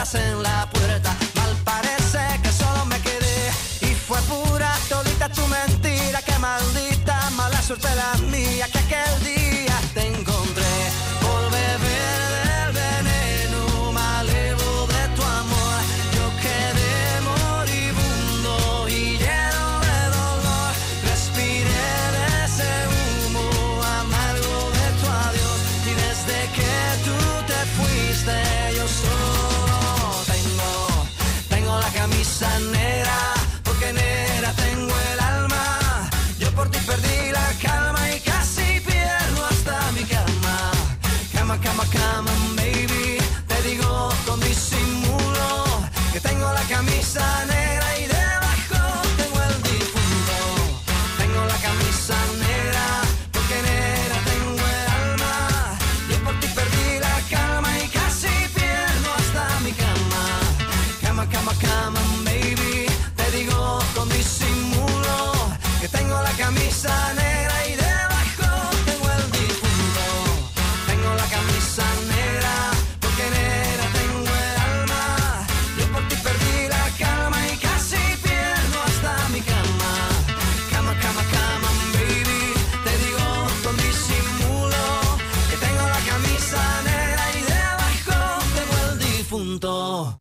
piedras en la puerta. Mal parece que solo me quedé y fue pura todita tu mentira. Que maldita mala suerte la mía que aquel día te encontré por beber del veneno malevo de tu amor. Yo quedé moribundo y lleno de dolor. Respiré de ese humo amargo de tu adiós y desde que tú te fuiste yo solo tengo la camisa negra, porque negra tengo el alma. Yo por ti perdí la calma y casi pierdo hasta mi cama. Cama, cama, cama, baby, te digo con disimulo que tengo la camisa negra y debajo tengo el difunto. Tengo la camisa negra, porque negra tengo el alma. Yo por ti perdí la calma y casi pierdo hasta mi cama. Cama, cama, cama, baby, te digo con disimulo que tengo la camisa negra y debajo tengo el difunto. Tengo la camisa negra, porque negra tengo el alma. Yo por ti perdí la calma y casi pierdo hasta mi cama. Cama, cama, cama, baby, te digo con disimulo que tengo la camisa negra y debajo tengo el difunto.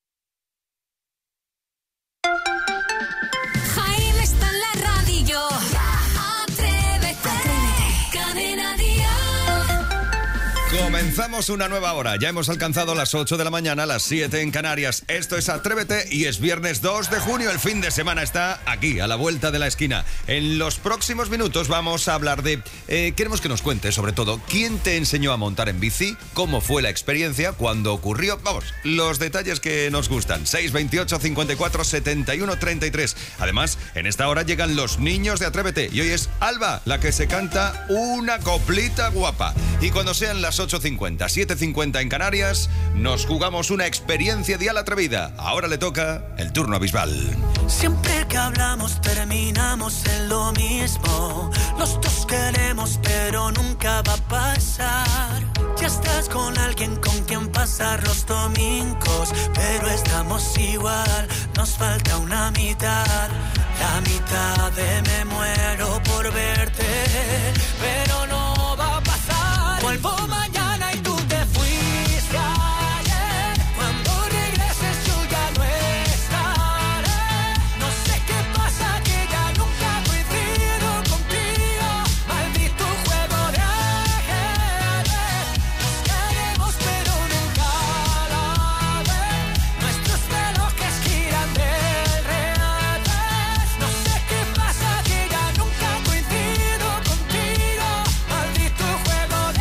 Jaime está en la radio. Atrévete. Cadena Dial. Comenzamos una nueva hora. Ya hemos alcanzado las 8 de la mañana, las 7 en Canarias. Esto es Atrévete y es viernes 2 de junio. El fin de semana está aquí, a la vuelta de la esquina. En los próximos minutos vamos a hablar de... queremos que nos cuentes, sobre todo, quién te enseñó a montar en bici, cómo fue la experiencia, cuándo ocurrió. Vamos, los detalles que nos gustan. 628 54 71 33. Además, en esta hora llegan los niños de Atrévete. Y hoy es Alba la que se canta una coplita guapa. Y cuando sean las 8:50, 7:50 en Canarias, nos jugamos una experiencia dial atrevida. Ahora le toca el turno a Bisbal. Siempre que hablamos terminamos en lo mismo. Los dos queremos pero nunca va a pasar. Ya estás con alguien con quien pasar los domingos, pero estamos igual, nos falta una mitad. La mitad de me muero por verte, pero no va a pasar. Vuelvo mañana y tú te fuiste ayer. Cuando regreses yo ya no estaré. No sé qué pasa que ya nunca coincido contigo. Maldito juego de ajedrez. Nos queremos pero nunca la vez. Nuestros relojes giran del revés. No sé qué pasa que ya nunca coincido contigo. Maldito juego de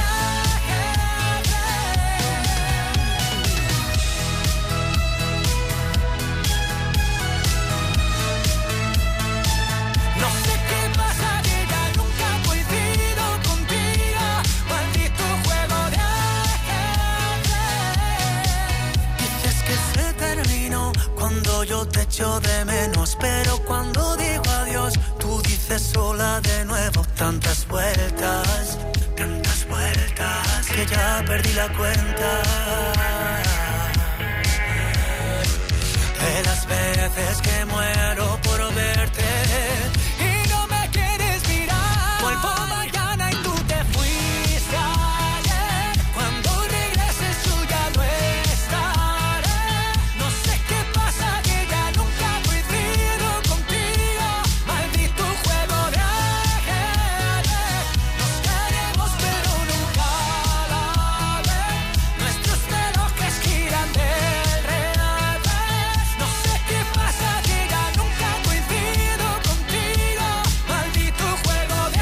No sé qué pasa que ya nunca coincido contigo. Maldito juego de ajedrez. Dices que se terminó cuando yo te echo de menos, pero cuando digo adiós, tú dices sola de nuevo. Tantas vueltas, que ya perdí la cuenta. De las veces que muero por verte y no me quieres mirar. Vuelvo mañana y tú te fuiste ayer. Cuando regreses yo ya no estaré. No sé qué pasa que ya nunca coincido contigo. Maldito juego de ajedrez. Nos queremos pero nunca la vez. Nuestros relojes giran del revés. No sé qué pasa que ya nunca coincido contigo. Maldito juego de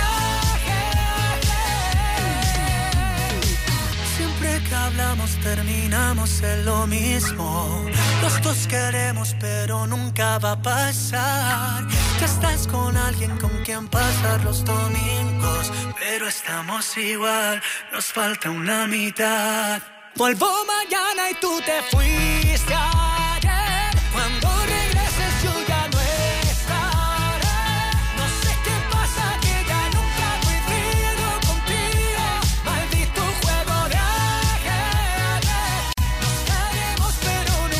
ajedrez. Siempre que hablamos terminamos en lo mismo. Los dos queremos pero nunca va a pasar. Ya estás con alguien con quien pasar los domingos, pero estamos igual, nos falta una mitad. Vuelvo mañana y tú te fuiste ayer. Cuando regreses yo ya no estaré. No sé qué pasa que ya nunca coincido contigo. Maldito juego de ajedrez. Nos queremos pero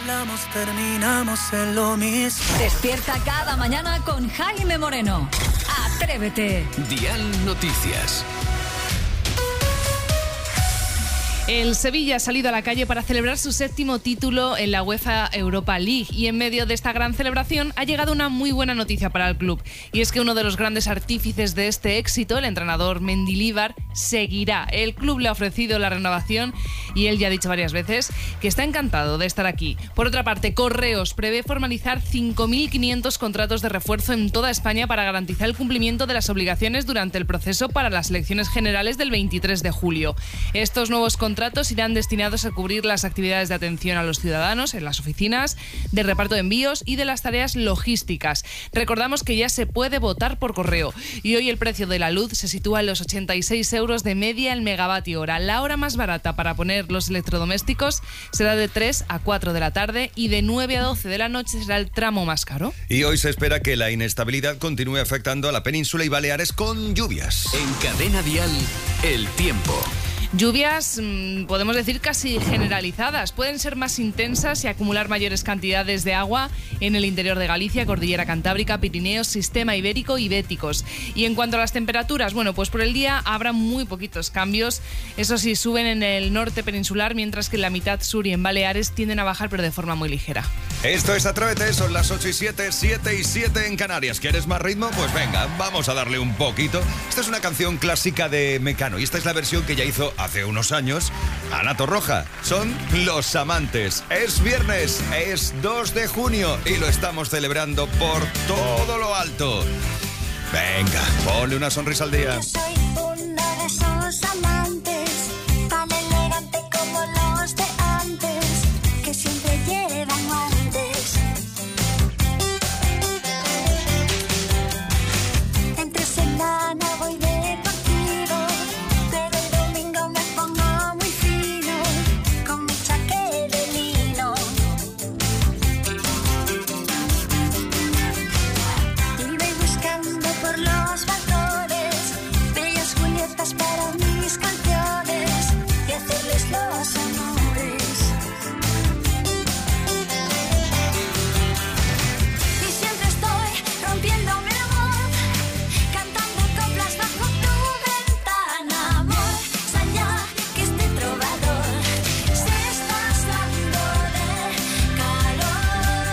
hablamos terminamos en lo mismo. Despierta cada mañana con Jaime Moreno. Atrévete. Dial Noticias. El Sevilla ha salido a la calle para celebrar su 7º título en la UEFA Europa League y en medio de esta gran celebración ha llegado una muy buena noticia para el club y es que uno de los grandes artífices de este éxito, el entrenador Mendilibar, seguirá. El club le ha ofrecido la renovación y él ya ha dicho varias veces que está encantado de estar aquí. Por otra parte, Correos prevé formalizar 5.500 contratos de refuerzo en toda España para garantizar el cumplimiento de las obligaciones durante el proceso para las elecciones generales del 23 de julio. Estos nuevos contratos irán destinados a cubrir las actividades de atención a los ciudadanos en las oficinas, de reparto de envíos y de las tareas logísticas. Recordamos que ya se puede votar por correo y hoy el precio de la luz se sitúa en los 86 euros de media el megavatio hora. La hora más barata para poner los electrodomésticos será de 3 a 4 de la tarde y de 9 a 12 de la noche será el tramo más caro. Y hoy se espera que la inestabilidad continúe afectando a la península y Baleares con lluvias. En Cadena Dial, el tiempo. Lluvias, podemos decir, casi generalizadas. Pueden ser más intensas y acumular mayores cantidades de agua en el interior de Galicia, Cordillera Cantábrica, Pirineos, Sistema Ibérico y Béticos. Y en cuanto a las temperaturas, bueno, pues por el día habrá muy poquitos cambios. Eso sí, suben en el norte peninsular, mientras que en la mitad sur y en Baleares tienden a bajar, pero de forma muy ligera. Esto es Atrévete, son las 8 y 7, 7 y 7 en Canarias. ¿Quieres más ritmo? Pues venga, vamos a darle un poquito. Esta es una canción clásica de Mecano y esta es la versión que ya hizo hace unos años Ana Torroja. Son Los Amantes. Es viernes, es 2 de junio y lo estamos celebrando por todo lo alto. Venga, ponle una sonrisa al día. Yo soy uno de esos amantes, tan elegante como los de antes, que siempre llevan guantes. Entre semana voy deportivo, pero el domingo me pongo muy fino, con mi chaqué de lino. Y voy buscando por los balcones bellas Julietas para mis canciones y hacerles los amores. Y siempre estoy rompiéndome la voz, cantando coplas bajo tu ventana, amor. Allá que este trovador se está asando de calor.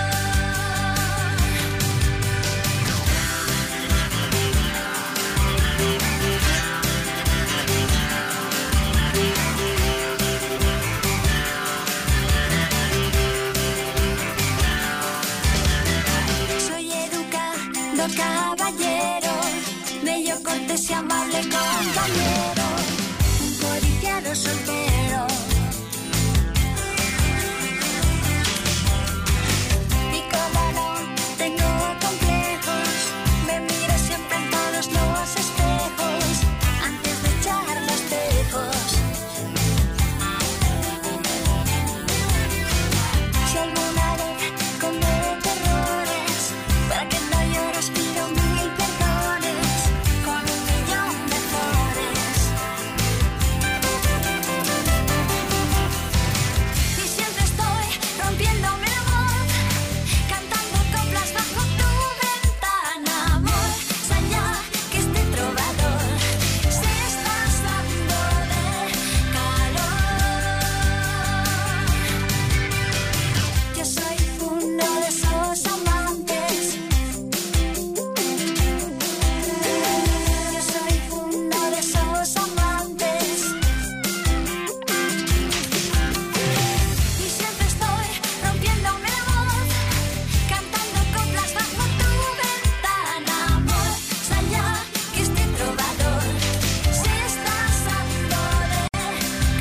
Soy educado caballero, bello, cortés y amable compañero, un codiciado soltero. Y como no tengo complejos, me miro siempre en todos los espejos antes de echar los tejos. Si alguna vez cometo errores, para que no llores pido 1000 perdones, con 1.000.000 de flores. Y siempre estoy rompiéndome la voz, cantando coplas bajo tu ventana, amor. Allá que este trovador se está asando de calor. Yo soy uno de esos amantes. Yo soy uno de esos amantes. Y siempre estoy rompiéndome la voz, cantando coplas bajo tu ventana, amor. Allá que este trovador se está asando de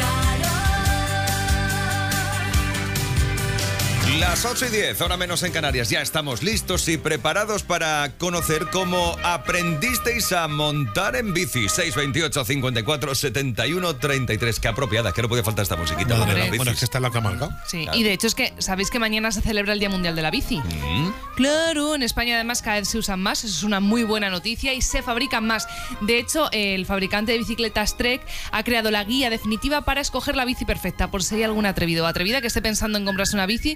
calor. Las 8 y 10, hora menos en Canarias. Ya estamos listos y preparados para conocer cómo aprendisteis a montar en bici. 628 54 71 33. Qué apropiada, que no podía faltar esta musiquita. Hombre. Para las bicis. Bueno, es que está en la camarga. Sí, Claro. y de hecho es que, ¿sabéis que mañana se celebra el Día Mundial de la Bici? Claro, en España además cada vez se usan más, eso es una muy buena noticia y se fabrican más. De hecho, el fabricante de bicicletas Trek ha creado la guía definitiva para escoger la bici perfecta, por si hay algún atrevido o atrevida que esté pensando en comprarse una bici. Primero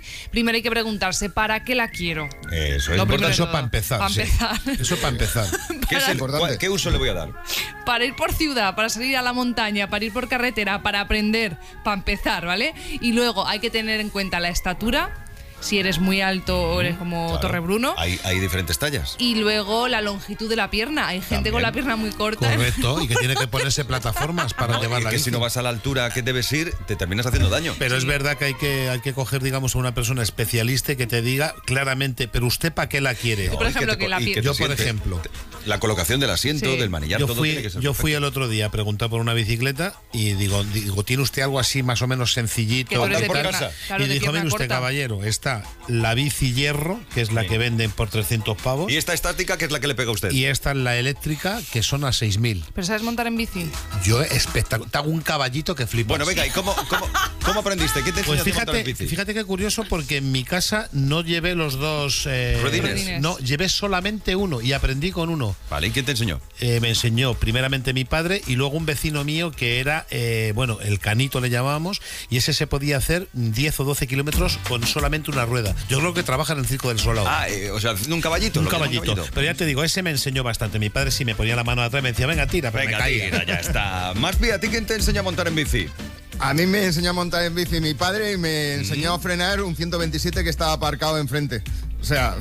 primero hay que preguntarse, ¿para qué la quiero? Eso es Lo importante. primero de Eso todo. para empezar. Para sí. empezar. Eso para empezar. ¿Qué uso le voy a dar? Para ir por ciudad, para salir a la montaña, para ir por carretera, para aprender, para empezar, ¿vale? Y luego hay que tener en cuenta la estatura, si eres muy alto o eres como Claro. Torrebruno. Hay diferentes tallas. Y luego la longitud de la pierna. Hay gente con la pierna muy corta. Correcto, y que tiene que ponerse plataformas para No, llevar y la que bici. si no vas a la altura que debes ir, te terminas haciendo daño. Pero es verdad que hay que coger, digamos, a una persona especialista que te diga claramente, pero usted ¿para qué la quiere? Yo, por Y que ejemplo, te- que la y que pierna- te Yo, por siente- ejemplo, La colocación del asiento, Sí. del manillar, yo todo tiene que ser fui perfecto. el otro día a preguntar por una bicicleta y digo, ¿tiene usted algo así más o menos sencillito? Que tú eres de por pierna, casa. claro, Y de dijo, pierna mire usted, corta. caballero, está la bici hierro, que es la Sí. que venden por 300 pavos, Y esta estática, que es la que le pega a usted. y esta es la eléctrica, que son a 6.000. ¿Pero sabes montar en bici? Yo espectacular, te hago un caballito que flipas. Bueno, venga, ¿y cómo aprendiste? ¿Qué te Pues enseñaste a montar en fíjate, bici? fíjate qué curioso, porque en mi casa no llevé los dos Ruedines. no, llevé solamente uno y aprendí con uno. Vale, ¿y quién te enseñó? Me enseñó primeramente mi padre y luego un vecino mío que era, el canito le llamábamos, y ese se podía hacer 10 o 12 kilómetros con solamente una rueda. Yo creo que trabaja en el Circo del Solao. O sea, haciendo un caballito. Un lo que llaman caballito. Pero ya te digo, ese me enseñó bastante. Mi padre sí me ponía la mano atrás y me decía, venga, tira, pero Venga, me caía. tira, ya está. Más bien, ¿a ti quién te enseñó a montar en bici? A mí me enseñó a montar en bici mi padre y me enseñó a frenar un 127 que estaba aparcado enfrente. O sea,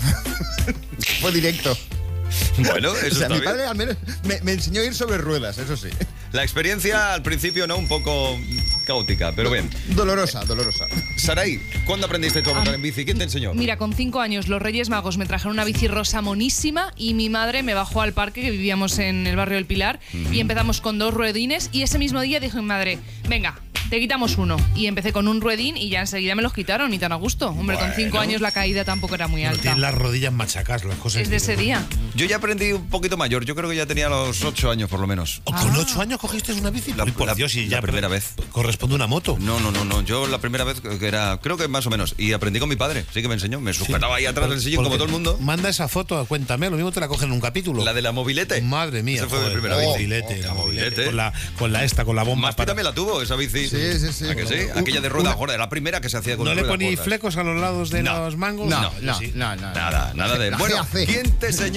fue directo. Bueno, O eso sea, está mi bien. padre al menos me enseñó a ir sobre ruedas, eso sí. La experiencia al principio, ¿no? Un poco caótica, pero bien. Dolorosa. Saray, ¿cuándo aprendiste tú a montar en bici? ¿Quién te enseñó? Mira, con 5 años los Reyes Magos me trajeron una bici rosa monísima y mi madre me bajó al parque, que vivíamos en el barrio del Pilar, y empezamos con 2 ruedines y ese mismo día dijo mi madre, venga, te quitamos uno. Y empecé con un ruedín y ya enseguida me los quitaron y tan a gusto. Hombre, con 5 Bueno. años la caída tampoco era muy Pero alta. tienen las rodillas machacadas, las cosas. Es de ese día. Yo ya aprendí un poquito mayor. Yo creo que ya tenía los 8 años, por lo menos. ¿Con 8 años cogiste una bici? La- Uy, por la- Dios, y la ya primera vez. corresponde una moto. No. Yo la primera vez que era, creo que más o menos. Y aprendí con mi padre. Sí que me enseñó. Me sujetaba ahí atrás del sillón como todo el mundo. Manda esa foto, cuéntame, lo mismo te la cogen en un capítulo. La de la mobilete. Madre mía, Esa fue mi joder, primera la bici. mobilete, la mobilete. mobilete. Con la bomba. Maspi también la tuvo, esa bici. Sí. ¿A que sí? Aquella de rueda gorda, la primera que se hacía con ¿No le ruedas ponéis gordas. flecos a los lados de No. los mangos? No. Nada de... La Bueno, GAC. ¿quién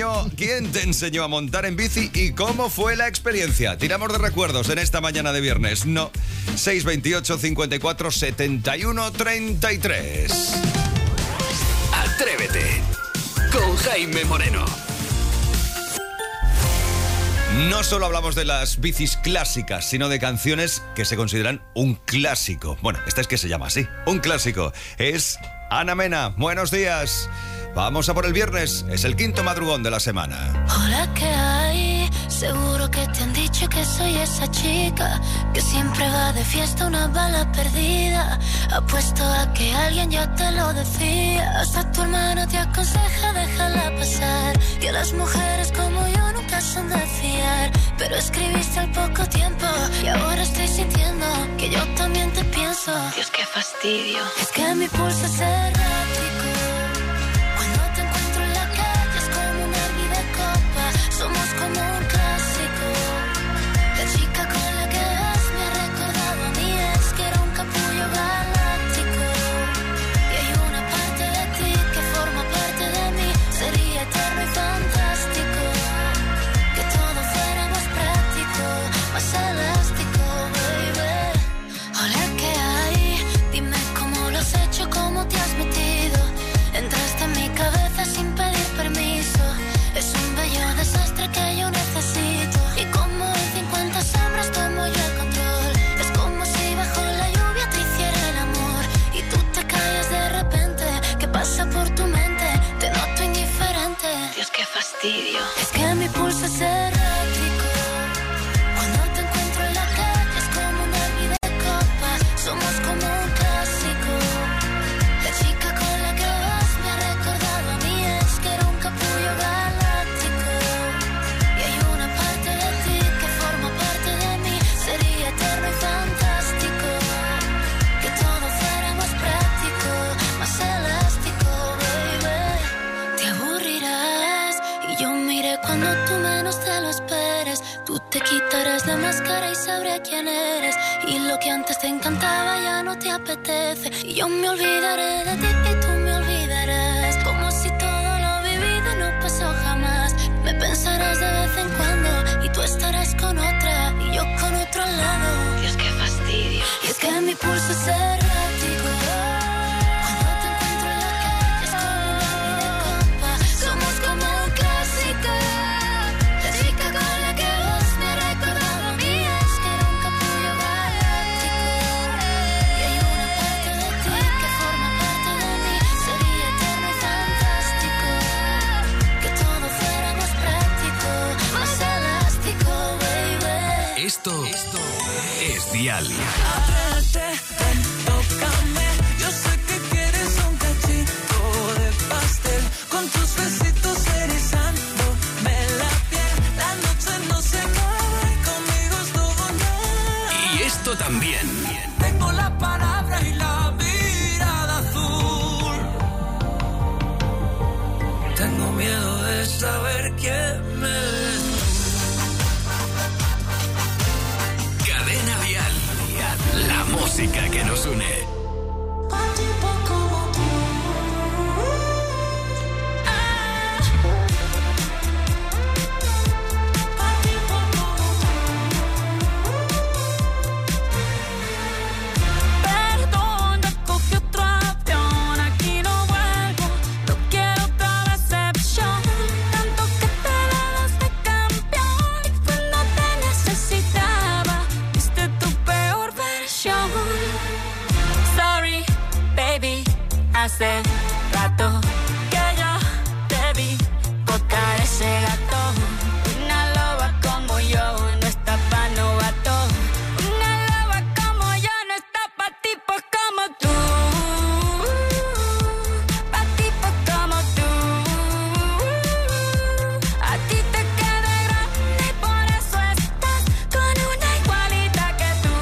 te enseñó a montar en bici y cómo fue la experiencia? Tiramos de recuerdos en esta mañana de viernes. No. 628 54 71 33. Atrévete con Jaime Moreno. No solo hablamos de las bicis clásicas, sino de canciones que se consideran un clásico. Bueno, esta es que se llama así, un clásico. Es Ana Mena. Buenos días. Vamos a por el viernes. Es el quinto madrugón de la semana. Hola, ¿qué hay? Seguro que te han dicho que soy esa chica que siempre va de fiesta, una bala perdida. Apuesto a que alguien ya te lo decía. Hasta tu hermano te aconseja déjala pasar, que las mujeres como yo nunca son de fiar. Pero escribiste al poco tiempo y ahora estoy sintiendo que yo también te pienso. Dios, qué fastidio. Es que mi pulso es errático. Cuando te encuentro en la calle es como un hervir de copa. Somos como un clásico. La chica con la que vas me ha recordado a mí. Es que era un capullo galáctico. Y hay una parte de ti que forma parte de mí. Sería eterno y fantástico que todo fuera más práctico, más elástico, baby. Hola, ¿qué hay? Dime cómo lo has hecho, cómo te has metido. Entraste en mi cabeza sin pedir permiso. Es un bello desastre que yo necesito. Y como en 50 sombras tomo yo el control. Es como si bajo la lluvia te hiciera el amor y tú te callas de repente. ¿Qué pasa por tu mente? Te noto indiferente. Dios, qué fastidio. Es que mi pulso es errático. Cuando te encuentro en la calle es como un hervir de copa. Somos como un clásico. La chica con la que vas me ha recordado a mí. Es que era un capullo galáctico. Y hay una parte de ti que forma parte de mí. Sería eterno y fantástico que todo fuera más práctico, más elástico, baby. Te aburrirás y yo miré cuando tú menos te lo esperes. Tú te quitarás la máscara y sabré quién eres. Y lo que antes te encantaba ya no te apetece. Y yo me olvidaré de ti y tú me olvidarás. Pensarás de vez en cuando y tú estarás con otra y yo con otro al lado. Dios, qué fastidio. Y es que mi pulso es errático. Cuando te encuentro en la calle es como un baile de copa. Somos como un clásico. La chica con la que vas me ha recordado a mí. Es que era un capullo galáctico. Y hay una parte de ti que forma parte de mí. Sería eterno y fantástico que todo fuera más práctico, más elástico, baby. Esto es Dial. Atrévete, ven, tócame. Yo sé que quieres un cachito de pastel. Con tus besitos erizándome la piel. La noche no se acaba y conmigo es todo nada. Y esto también. Tengo la palabra y la mirada azul. Tengo miedo de saber quién me ves. Cadena Dial. La música que nos une. Perdón, ya cogí otro avión, aquí no vuelvo, no quiero otra decepción. Tanto que te dabas de campeón y cuando te necesitaba, viste tu peor versión. Sorry, baby, hace rato que yo te vi botar ese gato. Una loba como yo no está pa' novato. Una loba como yo no está pa' tipos como tú. Pa' tipos como tú. A ti te queda grande y por eso estás con una igualita que tú.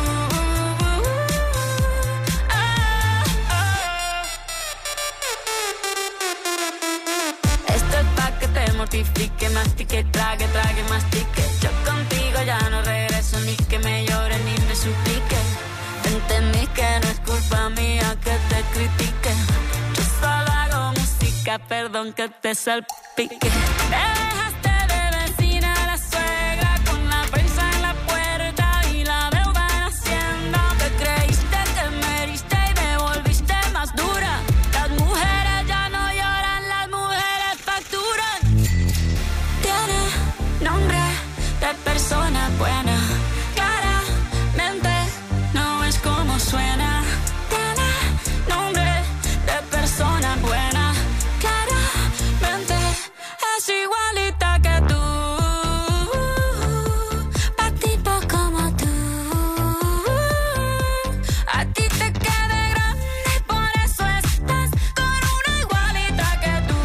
Esto es pa' que te mortifique, mastique, trague, mastique. Yo contigo ya no regreso, ni que me llore ni me suplique. Entendí que no es culpa mía que te critique. Yo solo hago música, perdón que te salpique. Te dejaste de vecina a la suegra con la prensa en la puerta y la deuda en Hacienda. Te creíste que me heriste y me volviste más dura. Las mujeres ya no lloran, las mujeres facturan. Tiene nombre de persona buena, claramente no es como suena. Tiene nombre de persona buena, claramente es igualita que tú. Pa' tipo como tú. A ti te queda grande y por eso estás con una igualita que tú.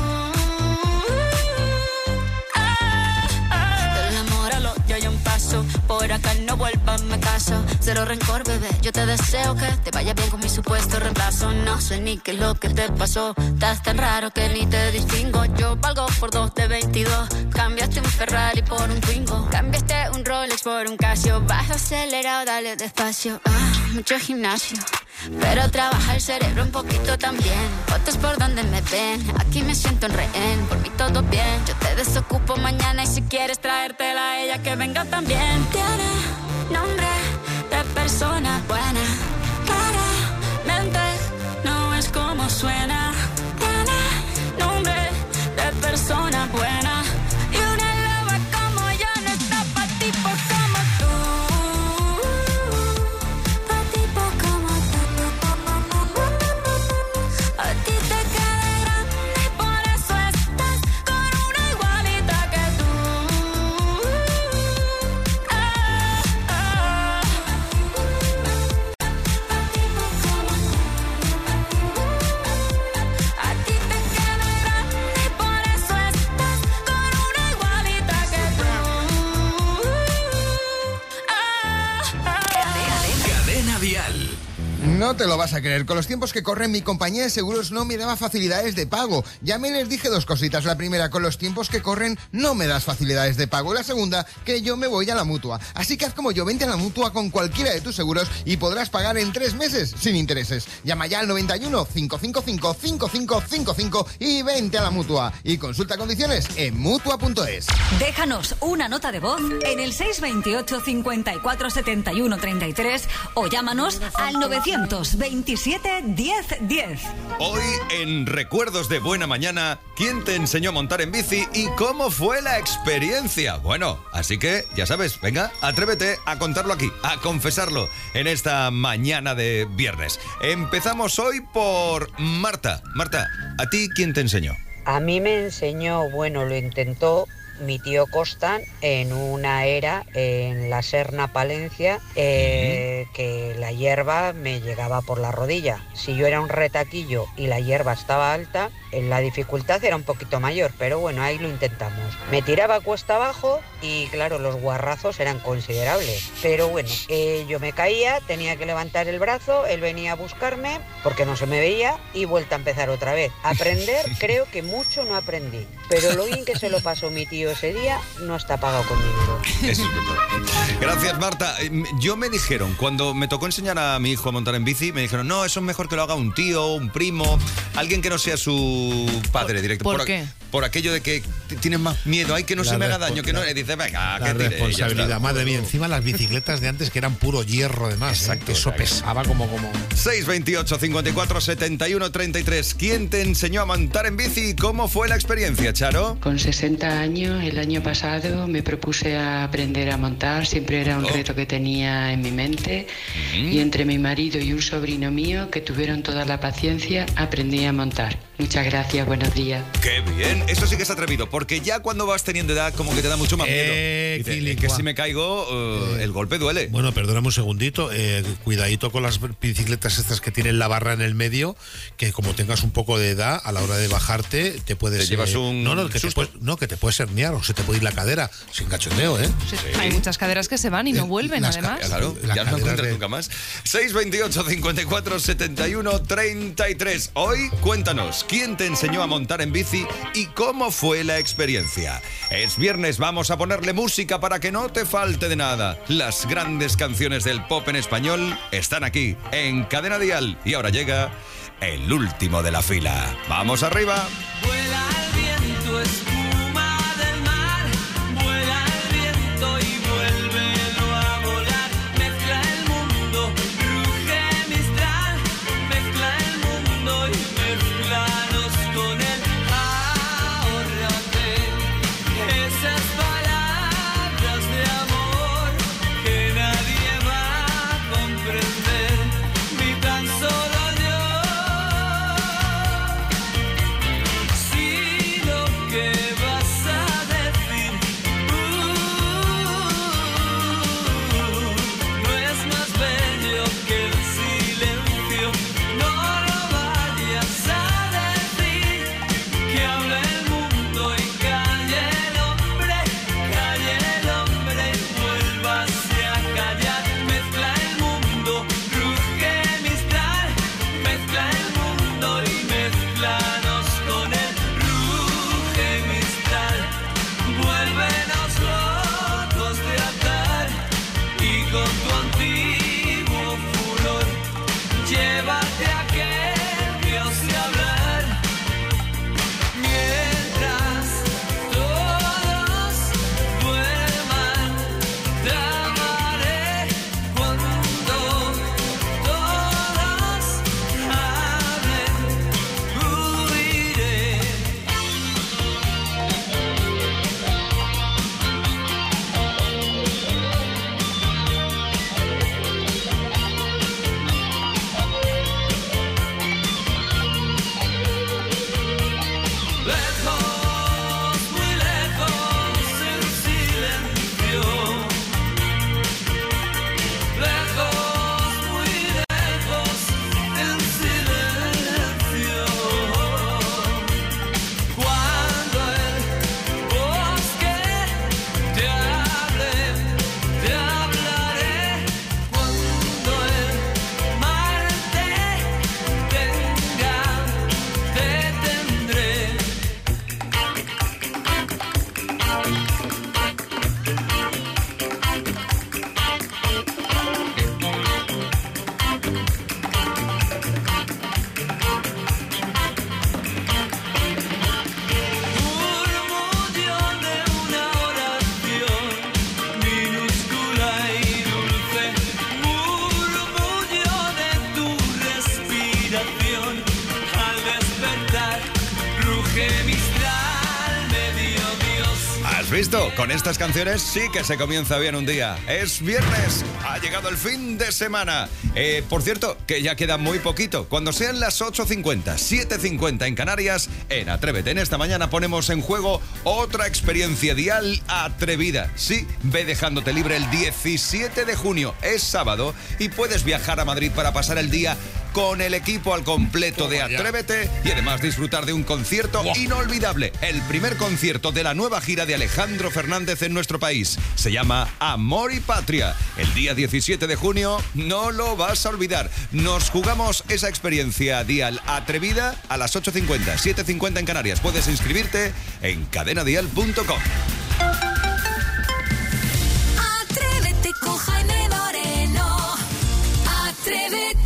Del amor al odio hay un paso, por acá no vuelvas, me caso. Cero rencor, bebé, yo te deseo que te vaya bien con mi supuesto reemplazo. No sé ni qué es lo que te pasó, estás tan raro que ni te distingo. Yo valgo por 2 de 22, cambiaste un Ferrari por un Twingo. Cambiaste un Rolex por un Casio, vas acelerado, dale despacio. Mucho gimnasio, pero trabaja el cerebro un poquito también. Fotos por donde me ven, aquí me siento en rehén. Por mí todo bien, yo te desocupo mañana y si quieres traértela a ella que venga también. Tiene nombre de persona buena, claramente no es como suena. Tiene nombre de persona buena y una loba como yo no está pa' tipos como tú. Pa' tipos como tú. A ti te queda grande y por eso estás con una igualita que tú. No te lo vas a creer. Con los tiempos que corren, mi compañía de seguros no me daba facilidades de pago. Llamé y les dije dos cositas. La primera, con los tiempos que corren, no me das facilidades de pago. La segunda, que yo me voy a la Mutua. Así que haz como yo, vente a la Mutua con cualquiera de tus seguros y podrás pagar en 3 meses sin intereses. Llama ya al 91 555 5555 y vente a la Mutua. Y consulta condiciones en Mutua.es. Déjanos una nota de voz en el 628 54 71 33 o llámanos al 927 10 10. Hoy en Recuerdos de Buena Mañana, ¿quién te enseñó a montar en bici y cómo fue la experiencia? Bueno, así que ya sabes, venga, atrévete a contarlo aquí, a confesarlo en esta mañana de viernes. Empezamos hoy por Marta. Marta, ¿a ti quién te enseñó? A mí me enseñó, bueno, lo intentó mi tío Costan en una era en la Serna, Palencia, que la hierba me llegaba por la rodilla. Si yo era un retaquillo y la hierba estaba alta, la dificultad era un poquito mayor, pero bueno, ahí lo intentamos. Me tiraba cuesta abajo y claro, los guarrazos eran considerables. Pero bueno, yo me caía, tenía que levantar el brazo, él venía a buscarme porque no se me veía y vuelta a empezar otra vez. Aprender, creo que mucho no aprendí, pero lo bien que se lo pasó mi tío ese día no está pagado con dinero. Eso es verdad. Gracias, Marta. Yo me dijeron, cuando me tocó enseñar a mi hijo a montar en bici, me dijeron, no, eso es mejor que lo haga un tío, un primo, alguien que no sea su padre directo. ¿Por qué? Por aquello de que tienes más miedo, ay, que no se me haga daño, que no. Y dices, venga, la que tire, responsabilidad, madre mía. Encima las bicicletas de antes que eran puro hierro, además. Exacto, eso pesaba como. 628 54 71 33. ¿Quién te enseñó a montar en bici y cómo fue la experiencia, Charo? Con 60 años, el año pasado, me propuse a aprender a montar. Siempre era un reto que tenía en mi mente. Y entre mi marido y un sobrino mío, que tuvieron toda la paciencia, aprendí a montar. Muchas gracias, buenos días. ¡Qué bien! Eso sí que es atrevido, porque ya cuando vas teniendo edad, como que te da mucho más miedo. Es que si me caigo, el golpe duele. Bueno, perdóname un segundito. Cuidadito con las bicicletas estas que tienen la barra en el medio, que como tengas un poco de edad, a la hora de bajarte, te puedes... ¿Te llevas un susto? Que te puedes herniar o se te puede ir la cadera, sin cachondeo, ¿eh? Sí. Hay muchas caderas que se van y no vuelven, además. Claro, ya no encuentras nunca más. 628 54 71 33. Hoy, cuéntanos, ¿quién te enseñó a montar en bici y cómo fue la experiencia? Es viernes, vamos a ponerle música para que no te falte de nada. Las grandes canciones del pop en español están aquí, en Cadena Dial. Y ahora llega el último de la fila. ¡Vamos arriba! Vuela el viento, espuma del mar, vuela el viento y vuélvelo a volar. Mezcla el mundo, ruge Mistral, mezcla el mundo y mezclanos con él. Ahórrate esas palabras de amor que nadie va a comprender, ni tan solo yo. Si visto? Con estas canciones sí que se comienza bien un día. Es viernes, ha llegado el fin de semana. Por cierto, que ya queda muy poquito. Cuando sean las 8:50, 7:50 en Canarias, en Atrévete en esta mañana ponemos en juego otra experiencia dial atrevida. Sí, ve dejándote libre el 17 de junio, es sábado, y puedes viajar a Madrid para pasar el día con el equipo al completo de Atrévete y además disfrutar de un concierto inolvidable. El primer concierto de la nueva gira de Alejandro Fernández en nuestro país. Se llama Amor y Patria. El día 17 de junio no lo vas a olvidar. Nos jugamos esa experiencia dial atrevida a las 8:50, 7:50 en Canarias. Puedes inscribirte en cadenadial.com. Atrévete con Jaime Moreno. Atrévete.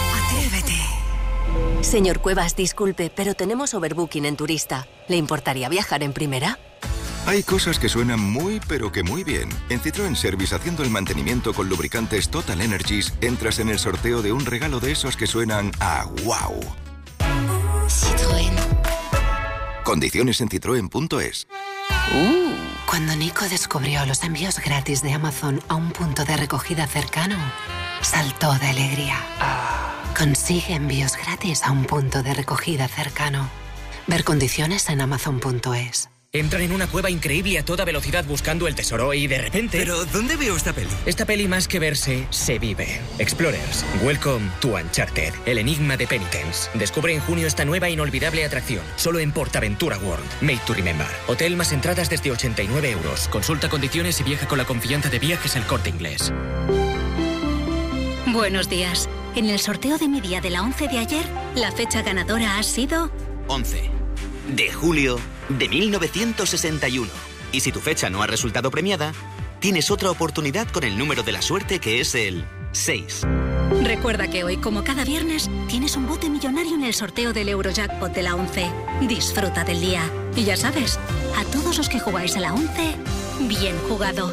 Señor Cuevas, disculpe, pero tenemos overbooking en turista. ¿Le importaría viajar en primera? Hay cosas que suenan muy, pero que muy bien. En Citroën Service, haciendo el mantenimiento con lubricantes Total Energies, entras en el sorteo de un regalo de esos que suenan a wow. Citroën. Condiciones en citroen.es. Cuando Nico descubrió los envíos gratis de Amazon a un punto de recogida cercano, saltó de alegría. Consigue envíos gratis a un punto de recogida cercano. Ver condiciones en amazon.es. Entran en una cueva increíble a toda velocidad buscando el tesoro y de repente... ¿Pero dónde veo esta peli? Esta peli más que verse, se vive. Explorers, Welcome to Uncharted, el enigma de Penitence. Descubre en junio esta nueva e inolvidable atracción, solo en PortAventura World. Made to remember. Hotel más entradas desde 89 euros. Consulta condiciones y viaja con la confianza de Viajes El Corte Inglés. Buenos días. En el sorteo de mi día de la 11 de ayer, la fecha ganadora ha sido... 11 de julio de 1961. Y si tu fecha no ha resultado premiada, tienes otra oportunidad con el número de la suerte, que es el 6. Recuerda que hoy, como cada viernes, tienes un bote millonario en el sorteo del Eurojackpot de la 11. Disfruta del día. Y ya sabes, a todos los que jugáis a la 11, bien jugado.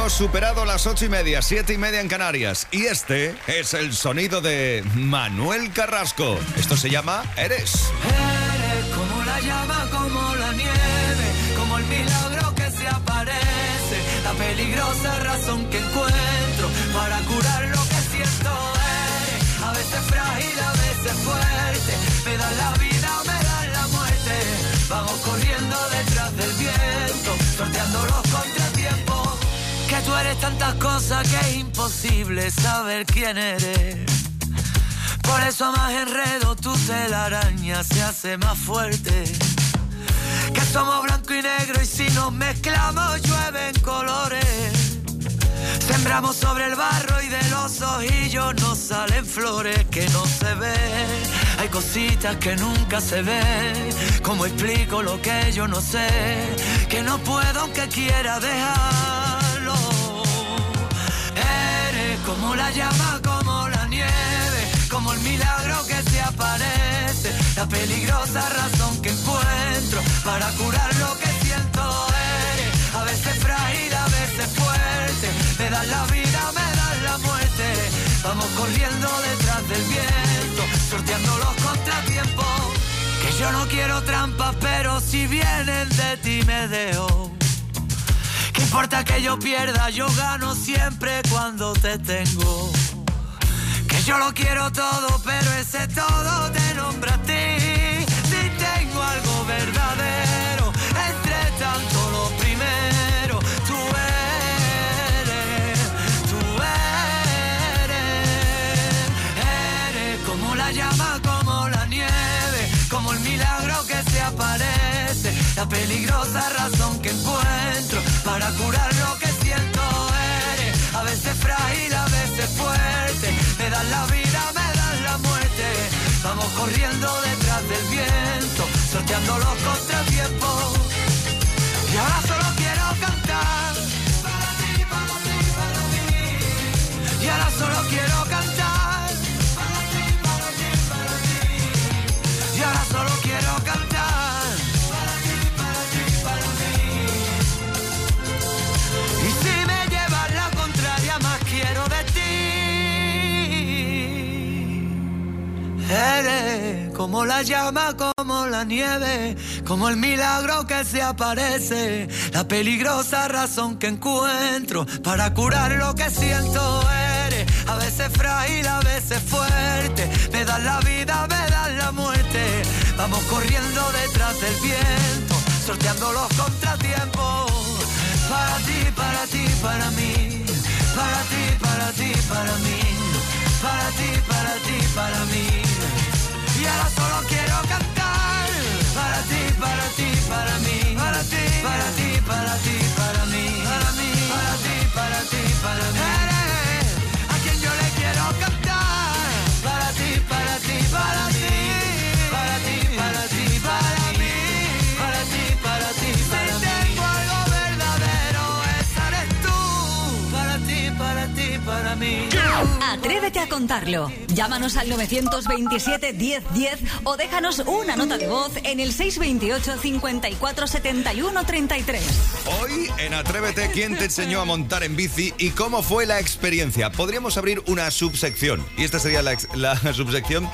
hemos superado las 8:30, 7:30 en Canarias. Y este es el sonido de Manuel Carrasco. Esto se llama Eres. Eres como la llama, como la nieve, como el milagro que se aparece, la peligrosa razón que encuentro para curar lo que siento. Eres a veces frágil, a veces fuerte, me das la vida, me das la muerte. Vamos corriendo detrás del viento, sorteando los contratiempos. Que tú eres tantas cosas que es imposible saber quién eres. Por eso más enredo tu telaraña se hace más fuerte. Que somos blanco y negro y si nos mezclamos llueven colores. Sembramos sobre el barro y de los ojillos nos salen flores que no se ven. Hay cositas que nunca se ven. ¿Cómo explico lo que yo no sé? Que no puedo aunque quiera dejarlo. Eres como la llama, como la nieve, como el milagro que se aparece, la peligrosa razón que encuentro para curar lo que siento. Eres a veces frágil, a veces fuerte, me das la vida, me das la muerte. Vamos corriendo detrás del viento, sorteando los contratiempos. Que yo no quiero trampas, pero si vienen de ti me dejo. ¿Qué importa que yo pierda? Yo gano siempre cuando te tengo. Que yo lo quiero todo, pero ese todo te nombra a ti. Si tengo algo verdadero, entre tanto lo primero, tú eres como la llama, como la nieve, como el milagro que se aparece, la peligrosa razón que encuentro para curar lo que siento. Eres a veces frágil, a veces fuerte, me das la vida, me das la muerte. Vamos corriendo detrás del viento, sorteando los contratiempos. Y ahora solo quiero cantar para ti, para ti, para mí. Y ahora solo quiero cantar para ti, para ti, para mí. Y ahora solo quiero cantar para ti, para ti, para mí. Y si me llevas la contraria, más quiero de ti. Eres como la llama, como la nieve, como el milagro que se aparece, la peligrosa razón que encuentro para curar lo que siento. Eres a veces frágil, a veces fuerte, me das la vida, me das la muerte. Vamos corriendo detrás del viento, sorteando los contratiempos. Para ti, para ti, para mí. Para ti, para ti, para mí. Para ti, para ti, para mí. Y ahora solo quiero cantar para ti, para ti, para mí. Para ti, para ti, para ti, para mí. Para mí, para ti, para ti, para mí. Eres a quien yo le quiero cantar para ti, para ti, para mí. Para ti, para ti, para mí. Para ti, para ti, para mí. Si tengo algo verdadero, esa eres tú. Para ti, para ti, para mí. Atrévete a contarlo. Llámanos al 927 1010 o déjanos una nota de voz en el 628 54 71 33. Hoy en Atrévete, ¿quién te enseñó a montar en bici y cómo fue la experiencia? Podríamos abrir una subsección y esta sería la subsección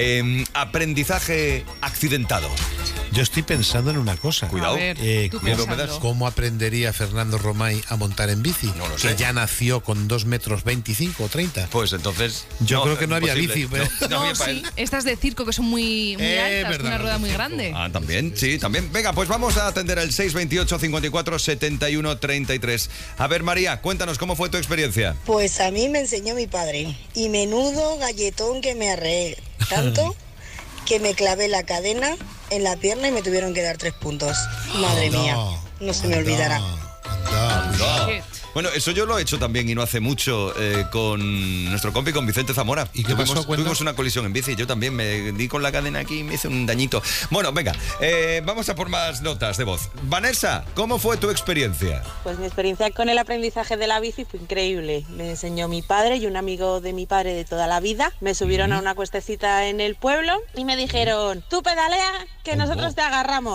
aprendizaje accidentado. Yo estoy pensando en una cosa. Cuidado. ¿Cómo aprendería Fernando Romay a montar en bici? No lo sé. Que ya nació con 2,25 metros o 30. Pues entonces... Yo creo que no había bici. No, sí, estas de circo que son muy altas, con una rueda muy grande. Ah, también, sí, también. Venga, pues vamos a atender el 628 54 71 33. A ver, María, cuéntanos, ¿cómo fue tu experiencia? Pues a mí me enseñó mi padre. Y menudo galletón que me arreé. Tanto que me clavé la cadena en la pierna y me tuvieron que dar 3 puntos. Madre mía, no se me olvidará. Bueno, eso yo lo he hecho también y no hace mucho con nuestro compi, con Vicente Zamora. ¿Y qué pasó? Tuvimos una colisión en bici. Yo también me di con la cadena aquí y me hice un dañito. Bueno, venga, vamos a por más notas de voz. Vanessa, ¿cómo fue tu experiencia? Pues mi experiencia con el aprendizaje de la bici fue increíble. Me enseñó mi padre y un amigo de mi padre de toda la vida. Me subieron a una cuestecita en el pueblo y me dijeron: tú pedalea, que nosotros te agarramos.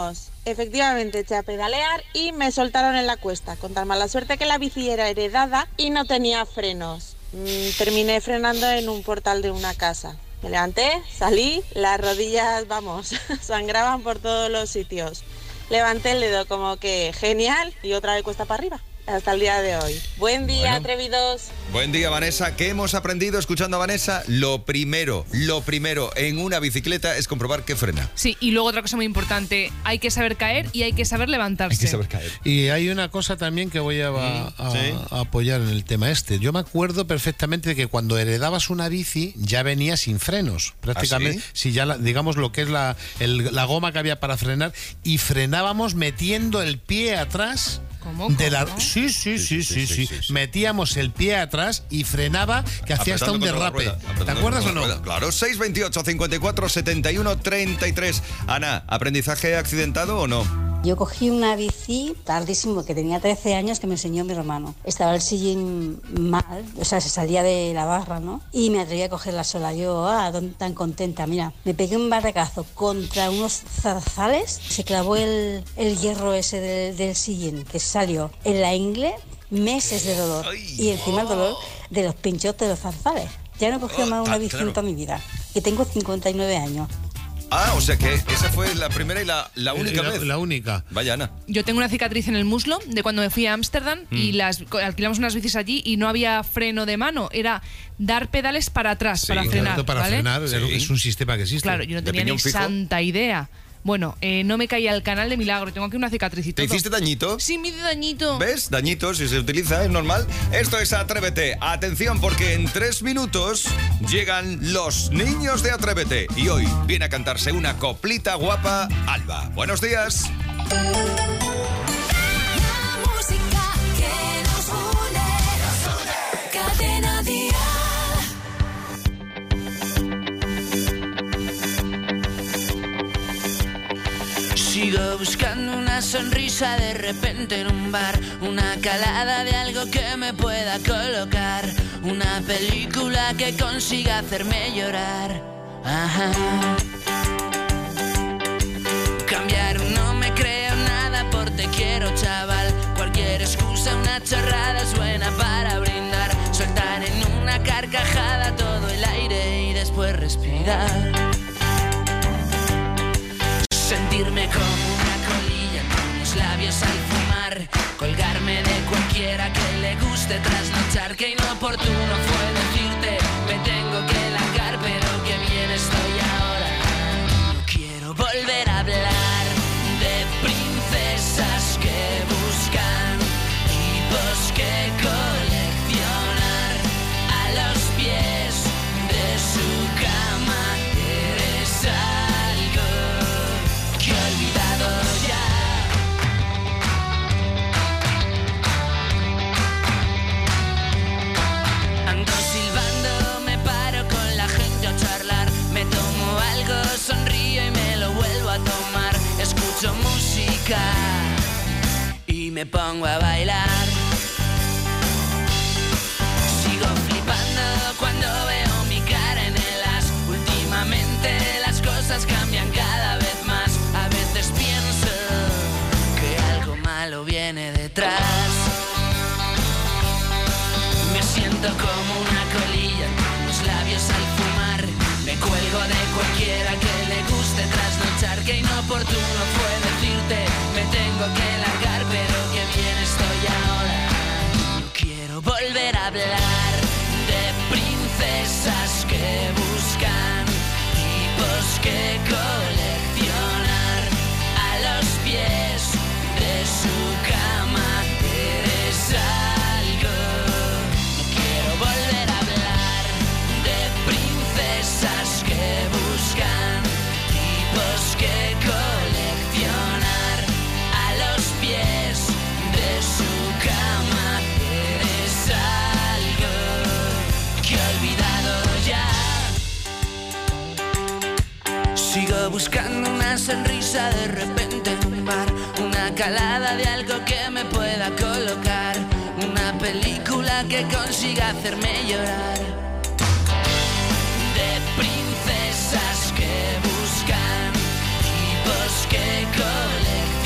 efectivamente eché a pedalear y me soltaron en la cuesta, con tan mala suerte que la bici era heredada y no tenía frenos. Terminé frenando en un portal de una casa. Me levanté, salí, las rodillas, vamos, sangraban por todos los sitios. Levanté el dedo como que genial y otra vez cuesta para arriba. Hasta el día de hoy. Buen día, atrevidos. Buen día, Vanessa. ¿Qué hemos aprendido escuchando a Vanessa? Lo primero en una bicicleta es comprobar que frena. Sí, y luego otra cosa muy importante, hay que saber caer y hay que saber levantarse. Hay que saber caer. Y hay una cosa también que voy a apoyar en el tema este. Yo me acuerdo perfectamente de que cuando heredabas una bici ya venía sin frenos. Prácticamente, ¿Ah, si ya digamos lo que es la goma que había para frenar, y frenábamos metiendo el pie atrás. ¿Cómo? Sí. Metíamos el pie atrás y frenaba, que hacía hasta un derrape. ¿Te acuerdas o no? Claro, 628 54 71 33. Ana, ¿aprendizaje accidentado o no? Yo cogí una bici tardísimo, que tenía 13 años, que me enseñó mi hermano. Estaba el sillín mal, o sea, se salía de la barra, ¿no? Y me atreví a cogerla sola. Yo, tan contenta. Mira, me pegué un barracazo contra unos zarzales, se clavó el hierro ese del sillín, que salió en la ingle, meses de dolor. Y encima el dolor de los pinchos de los zarzales. Ya no he cogido más una bici en toda mi vida. Y tengo 59 años. O sea que esa fue la primera y la única vez. La única. Vaya, Ana. Yo tengo una cicatriz en el muslo de cuando me fui a Ámsterdam y alquilamos unas bicis allí y no había freno de mano. Era dar pedales para atrás, para frenar. Para ¿vale? frenar, es un sistema que existe. Claro, yo no tenía ni santa idea. Bueno, no me caía el canal de milagro. Tengo aquí una cicatriz y todo. ¿Te hiciste dañito? Sí, me hice dañito. ¿Ves? Dañito, si se utiliza, es normal. Esto es Atrévete. Atención, porque en 3 minutos llegan los niños de Atrévete. Y hoy viene a cantarse una coplita guapa, Alba. Buenos días. Sigo buscando una sonrisa de repente en un bar, una calada de algo que me pueda colocar, una película que consiga hacerme llorar. Ajá. Cambiar no me creo nada por te quiero, chaval. Cualquier excusa, una chorrada es buena para brindar. Soltar en una carcajada todo el aire y después respirar. Sentirme como una colilla con los labios al fumar. Colgarme de cualquiera que le guste trasnochar. Que inoportuno fue decirte me tengo que largar, pero que bien estoy ahora. No quiero volver a hablar de princesas que buscan tipos que coleccionar a los pies de su cama. Eres algo que he olvidado ya. Ando silbando, me paro con la gente a charlar. Me tomo algo, sonrío y me lo vuelvo a tomar. Escucho música y me pongo a bailar. Sigo flipando cuando veo mi cara en el as. Últimamente las cosas cambian cada vez más. A veces pienso que algo malo viene detrás. Me siento como una colilla con los labios al fumar. Me cuelgo de cualquiera que le guste trasnochar. Que inoportuno fue decirte me tengo que largar, pero que bien estoy ahora. No quiero volver a hablar de princesas que buscan tipos que coleccionar a los pies de su cama. Eres algo. No quiero volver a hablar de princesas que buscan tipos que coleccionar a los pies de su cama. Eres algo que he olvidado ya. Sigo buscando una sonrisa de repente en un bar, una calada de algo que me pueda colocar, una película que consiga hacerme llorar. De princesas que buscan tipos que coleccionan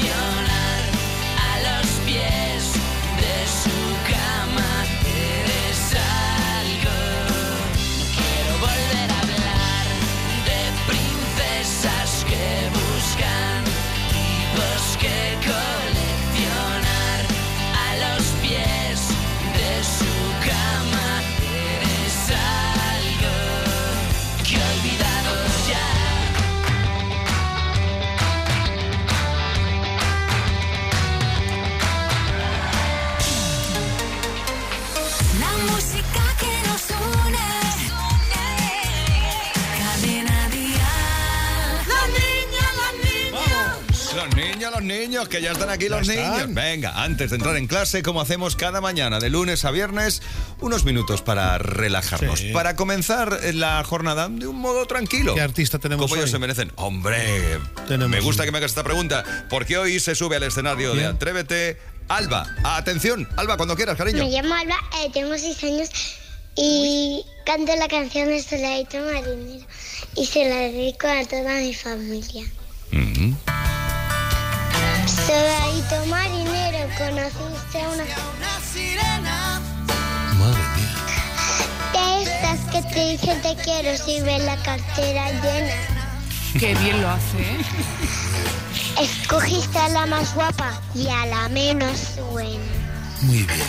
Los niños, que ya están aquí los Ya niños. están. Venga, antes de entrar en clase, como hacemos cada mañana, de lunes a viernes, unos minutos para relajarnos, Sí. para comenzar la jornada de un modo tranquilo. ¿Qué artista tenemos Como ellos hoy? se merecen. Hombre, me gusta que me hagas esta pregunta, porque hoy se sube al escenario de Bien. Atrévete Alba. Atención, Alba, cuando quieras, cariño. Me llamo Alba, tengo 6 años y canto la canción de Soldadito Marinero y se la dedico a toda mi familia. Soldadito marinero, conociste a una sirena. Madre mía. De estas que te dicen te quiero si ves la cartera llena. Qué bien lo hace, ¿eh? Escogiste a la más guapa y a la menos buena. Muy bien.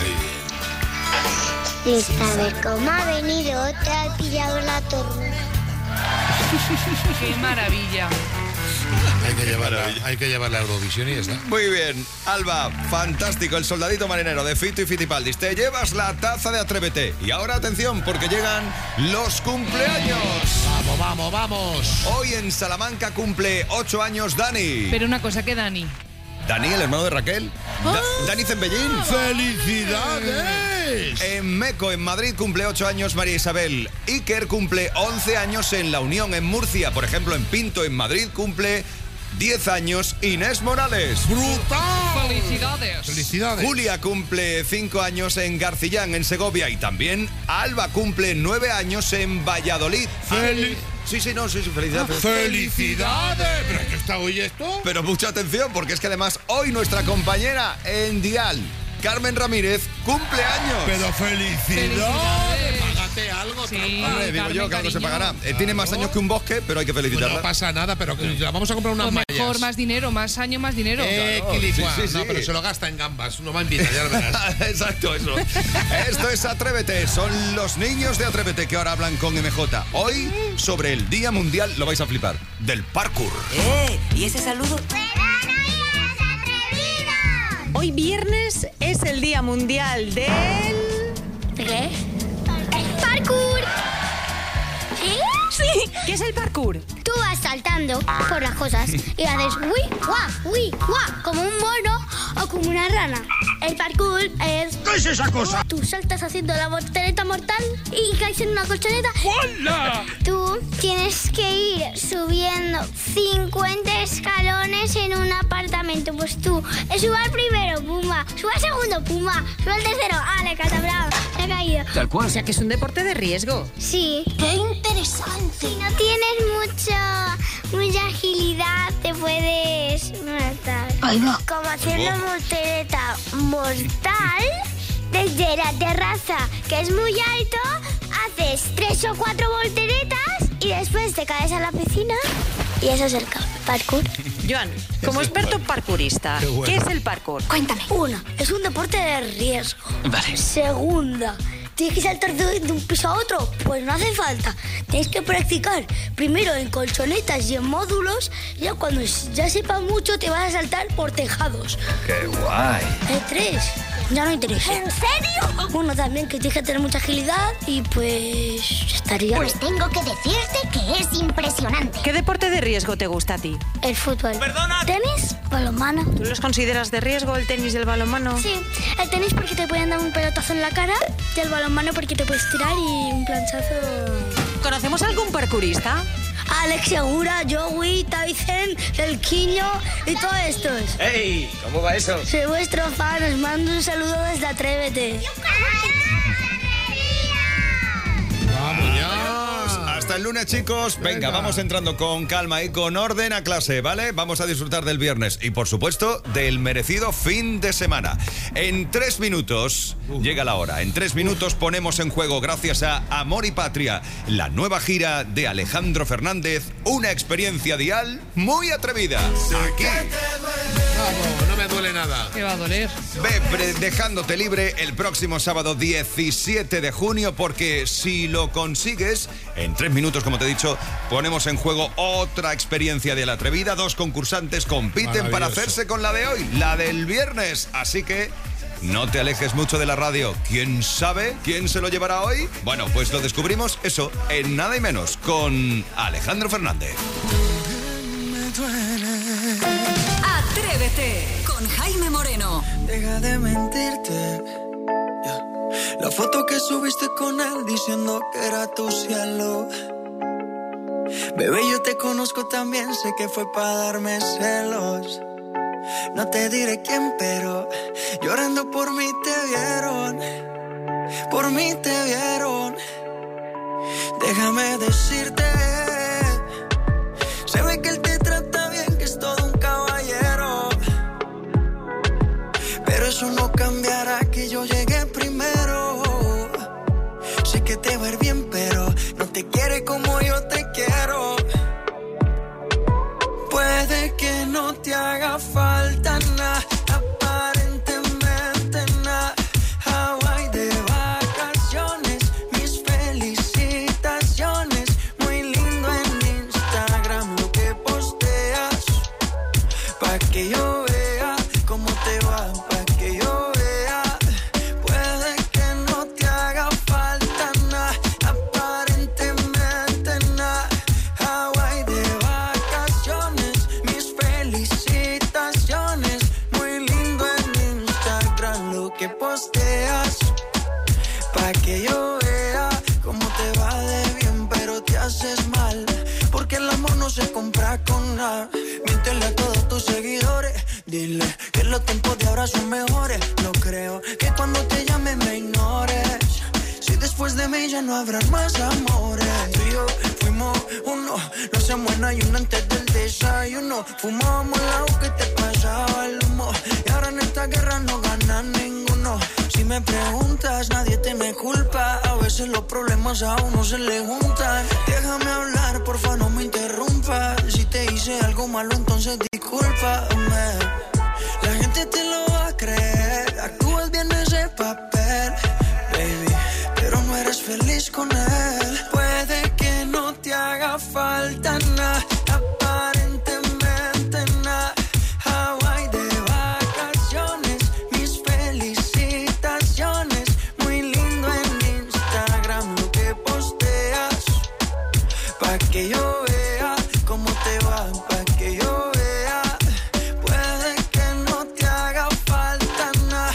Sin saber cómo ha venido, te ha pillado la tormenta. Qué maravilla. Hay que llevarla a Eurovisión y ya está. Muy bien, Alba, fantástico, el soldadito marinero de Fito y Fitipaldis. Te llevas la taza de Atrévete. Y ahora atención, porque llegan los cumpleaños. Vamos. Hoy en Salamanca cumple 8 años Dani. Pero una cosa, que Dani. Dani, el hermano de Raquel. Dani Zembellín. ¡Felicidades! En Meco, en Madrid, cumple 8 años María Isabel. Iker cumple 11 años en La Unión, en Murcia. Por ejemplo, en Pinto, en Madrid, cumple 10 años Inés Morales. ¡Brutal! ¡Felicidades! Julia cumple 5 años en Garcillán, en Segovia. Y también Alba cumple 9 años en Valladolid. Sí, felicidades. ¡Felicidades! ¿Pero qué está hoy esto? Pero mucha atención, porque es que además hoy nuestra compañera en Dial, Carmen Ramírez, cumple años. ¡Pero felicidades! Págate algo. Sí, Hombre, digo Carmen, yo que algo se cariño. pagará. Tiene más años que un bosque, pero hay que felicitarla. No pasa nada, pero que la vamos a comprar unas O mallas. mejor, más dinero, más años, más dinero. Quilicua. Sí. No, pero se lo gasta en gambas. No va a invitar, ya lo verás. Exacto, eso. Esto es Atrévete. Son los niños de Atrévete que ahora hablan con MJ. Hoy, sobre el Día Mundial, lo vais a flipar, del parkour. ¿Y ese saludo? Hoy viernes es el Día Mundial del... ¿De qué? ¡Parkour! ¿Sí? Sí. ¿Qué es el parkour? Tú vas saltando por las cosas y haces uy, guau, como un mono o como una rana. El parkour es... ¿Qué es esa cosa? Tú saltas haciendo la voltereta mortal y caes en una colchoneta. ¡Hola! Tú tienes que ir subiendo 50 escalones en un apartamento. Pues tú, suba al primero, pumba. Suba al segundo, pumba. Suba al tercero, ale, catabrao, se ha caído. Tal cual. O sea, que es un deporte de riesgo. Sí. ¡Qué interesante! Si no tienes mucha agilidad, te puedes matar. Ahí va. Como hacer una voltereta mortal desde la terraza, que es muy alto, haces 3 o 4 volteretas y después te caes a la piscina y eso es el parkour. Joan, como experto parkourista, Qué bueno. ¿qué es el parkour? Cuéntame. 1. Es un deporte de riesgo. Vale. 2. ¿Tienes que saltar de un piso a otro? Pues no hace falta. Tienes que practicar primero en colchonetas y en módulos. Ya cuando ya sepas mucho te vas a saltar por tejados. ¡Qué guay! 3. Ya no interesa. ¿En serio? Bueno, también que tienes que tener mucha agilidad y pues estaría... Pues tengo que decirte que es impresionante. ¿Qué deporte de riesgo te gusta a ti? El fútbol. ¿Perdona? ¿Tenis? Balonmano. ¿Tú los consideras de riesgo, el tenis y el balonmano? Sí, el tenis porque te pueden dar un pelotazo en la cara y el balonmano porque te puedes tirar y un planchazo... ¿Conocemos algún parkourista? Alex Segura, Joey, Tyson, El Quiño y todos estos. ¡Ey! ¿Cómo va eso? Soy vuestro fan, os mando un saludo desde Atrévete. ¡Vamos ya! Hasta el lunes, chicos. Venga, vamos entrando con calma y con orden a clase, ¿vale? Vamos a disfrutar del viernes y, por supuesto, del merecido fin de semana. En 3 minutos llega la hora. En 3 minutos ponemos en juego, gracias a Amor y Patria, la nueva gira de Alejandro Fernández, una experiencia dial muy atrevida. Aquí. Vamos, no me duele nada. ¿Qué va a doler? Ve dejándote libre el próximo sábado 17 de junio, porque si lo consigues, en 3 minutos, como te he dicho, ponemos en juego otra experiencia de la atrevida. 2 concursantes compiten para hacerse con la de hoy, la del viernes. Así que no te alejes mucho de la radio. ¿Quién sabe quién se lo llevará hoy? Bueno, pues lo descubrimos, eso, en nada y menos, con Alejandro Fernández. Me duele. Atrévete con Jaime Moreno. Deja de mentirte. La foto que subiste con él diciendo que era tu cielo. Bebé, yo te conozco también, sé que fue para darme celos. No te diré quién, pero llorando por mí te vieron. Por mí te vieron. Déjame decirte, se ve que él te trata bien, que es todo un caballero. Pero eso no cambiará que yo llegué primero. Sé que te va a ir bien, pero no te quiere como yo te quiero. Puede que no te haga falta nada, aparentemente nada. Hawaii de vacaciones, mis felicitaciones. Muy lindo en Instagram lo que posteas, pa' que yo vea cómo te va, pa' que yo vea. Puede que no te haga falta nada, aparentemente nada. Hawaii de vacaciones, mis felicitaciones. Muy lindo en Instagram lo que posteas, pa' que yo vea cómo te va de bien, pero te haces mal, porque el amor no se compra con nada. Miéntele a todos tus seguidores, dile que los tiempos de ahora son mejores. No creo que cuando te llame me ignores, si después de mí ya no habrán más amores. Tú y yo fuimos uno, no hacemos nada y uno antes del desayuno. Fumábamos el agua que te pasaba el humo, y ahora en esta guerra no gana ninguno. Si me preguntas, nadie te me culpa, a veces los problemas a uno se le juntan. Déjame hablar, porfa, no me interrumpas. Si te hice algo malo, entonces discúlpame. La gente te lo va a creer, actúas bien ese papel, baby, pero no eres feliz con él. Puede que no te haga falta nada, aparentemente nada. Hawaii de vacaciones, mis felicitaciones. Muy lindo en Instagram lo que posteas, pa' que yo vea cómo te va, pa' que yo vea. Puede que no te haga falta nada,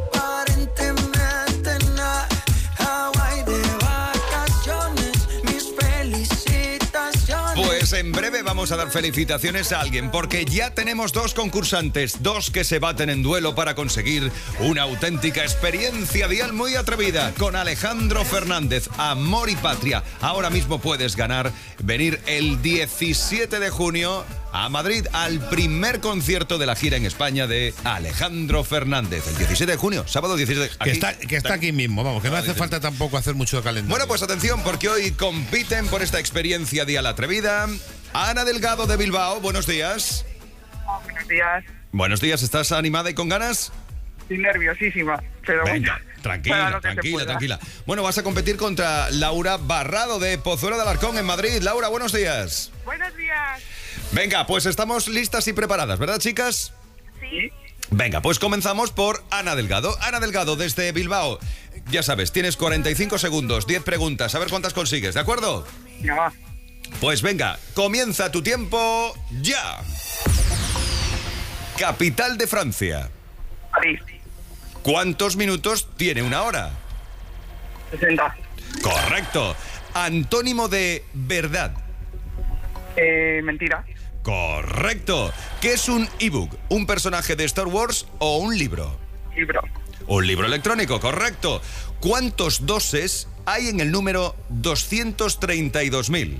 aparentemente nada. Hawaii de vacaciones, mis felicitaciones. Pues en breve vamos a dar felicitaciones a alguien, porque ya tenemos dos concursantes, dos que se baten en duelo para conseguir una auténtica experiencia vial muy atrevida con Alejandro Fernández, Amor y Patria. Ahora mismo puedes ganar, venir el 17 de junio a Madrid al primer concierto de la gira en España de Alejandro Fernández. El 17 de junio, sábado 17. Que está aquí mismo, vamos, que no hace falta tampoco hacer mucho de calendario. Bueno, pues atención, porque hoy compiten por esta experiencia vial atrevida Ana Delgado de Bilbao. Buenos días. Buenos días. Buenos días, ¿estás animada y con ganas? Estoy nerviosísima, pero venga, bueno, tranquila. Bueno, vas a competir contra Laura Barrado de Pozuelo de Alarcón en Madrid. Laura, buenos días. Buenos días. Venga, pues estamos listas y preparadas, ¿verdad, chicas? Sí. Venga, pues comenzamos por Ana Delgado. Ana Delgado, desde Bilbao. Ya sabes, tienes 45 segundos, 10 preguntas, a ver cuántas consigues, ¿de acuerdo? Ya va. Pues venga, comienza tu tiempo ya. Capital de Francia. París. ¿Cuántos minutos tiene una hora? 60. Correcto. Antónimo de verdad. Mentira. Correcto. ¿Qué es un ebook? ¿Un personaje de Star Wars o un libro? Libro. Un libro electrónico, correcto. ¿Cuántos doses hay en el número 232.000?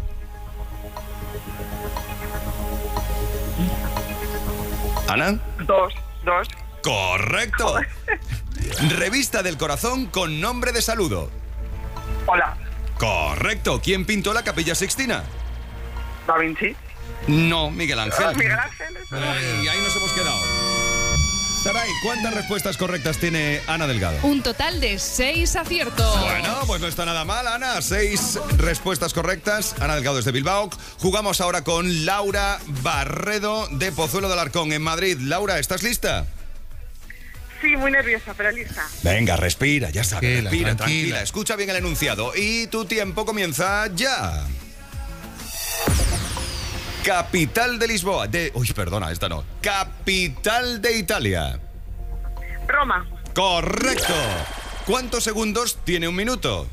¿Ana? Dos. Correcto. Revista del corazón con nombre de saludo. Hola. Correcto. ¿Quién pintó la Capilla Sixtina? Da Vinci. No, Miguel Ángel. Miguel Ángel. Y ahí nos hemos quedado. Saray, ¿cuántas respuestas correctas tiene Ana Delgado? Un total de 6 aciertos. Bueno, pues no está nada mal, Ana. 6 respuestas correctas. Ana Delgado es de Bilbao. Jugamos ahora con Laura Barredo de Pozuelo de Alarcón en Madrid. Laura, ¿estás lista? Sí, muy nerviosa, pero lista. Venga, respira, ya sabes. Tranquila. Tranquila. Escucha bien el enunciado. Y tu tiempo comienza ya. Capital de Lisboa. Esta no. Capital de Italia. Roma. Correcto. ¿Cuántos segundos tiene un minuto?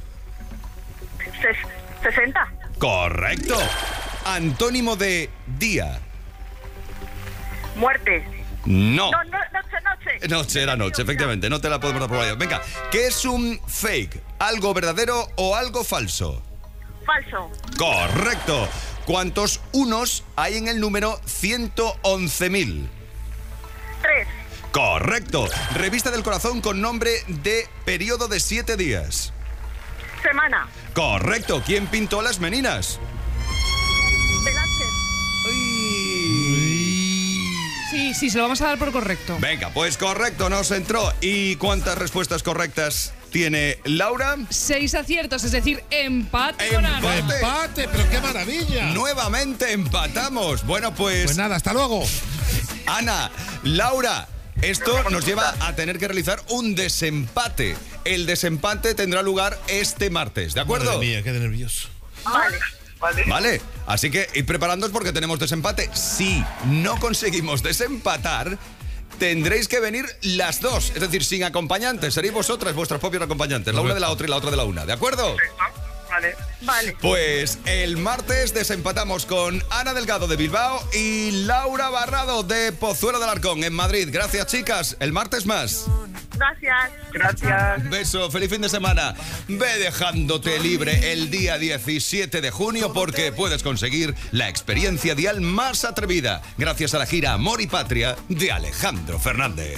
60. Correcto. Antónimo de día. Muerte. No. Noche. Noche era noche, efectivamente. No te la podemos dar por válida. Venga, ¿qué es un fake? ¿Algo verdadero o algo falso? Falso. Correcto. ¿Cuántos unos hay en el número 111.000? 3. Correcto. Revista del corazón con nombre de periodo de 7 días. Semana. Correcto. ¿ Quién pintó las meninas? Sí, se lo vamos a dar por correcto. Venga, pues correcto, nos entró. ¿Y cuántas respuestas correctas tiene Laura? 6 aciertos, es decir, empate con Ana. ¡Empate! ¡Pero qué maravilla! Nuevamente empatamos. Bueno, Pues nada, hasta luego. Ana, Laura, esto nos lleva a tener que realizar un desempate. El desempate tendrá lugar este martes, ¿de acuerdo? Madre mía, qué nervioso. Vale, así que id preparándoos porque tenemos desempate. Si no conseguimos desempatar, tendréis que venir las dos, es decir, sin acompañantes. Seréis vosotras vuestras propias acompañantes, la una de la otra y la otra de la una, ¿de acuerdo? Vale. Pues el martes desempatamos con Ana Delgado de Bilbao y Laura Barrado de Pozuelo de Alarcón en Madrid. Gracias, chicas. El martes más. Gracias. Beso, feliz fin de semana. Ve dejándote libre el día 17 de junio porque puedes conseguir la experiencia dial más atrevida gracias a la gira Amor y Patria de Alejandro Fernández.